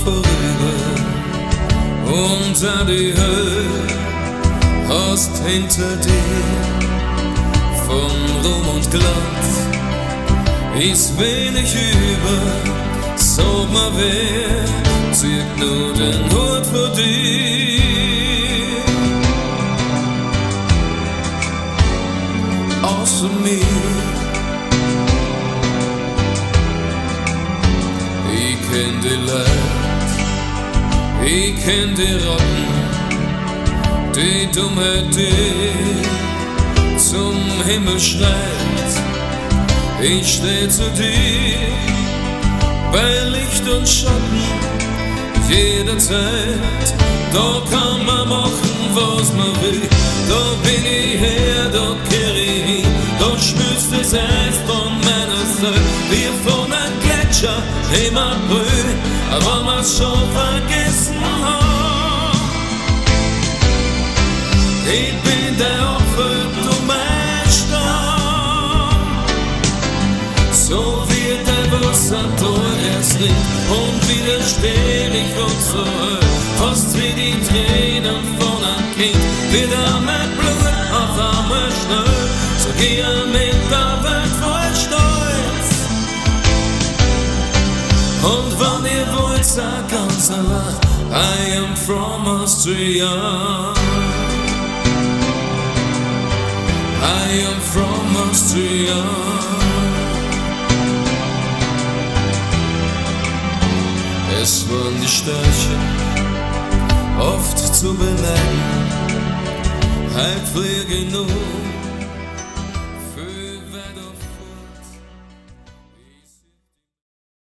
vorüber und an die Höhe hast hinter dir. Von Ruhm und Glanz ist wenig über, sag mal wer zieht nur den Hut für dich. Außer mir, ich kenn die Leid, ich kenn die Ratten, die Dummheit, die zum Himmel schreit. Ich steh zu dir bei Licht und Schatten jederzeit. Da kann man machen, was man will. Da bin ich her, da kehr ich hin. Da schmilzt das Eis von meiner Seite wie von einem Gletscher im April, wenn man's schon vergessen hat. Ich bin der Opfer, du mein Stamm. So wie der Wasser durchs Rind und widerstehlich und so fast wie die Tränen von einem Kind. Wieder mein Blut auf einmal schnell, so geh mit der Welt voll Stolz. Und wenn ihr wollt, sag ganz allein, I am from Austria. I am from Austria. Es waren die Störche oft zu beneiden, halt früh genug.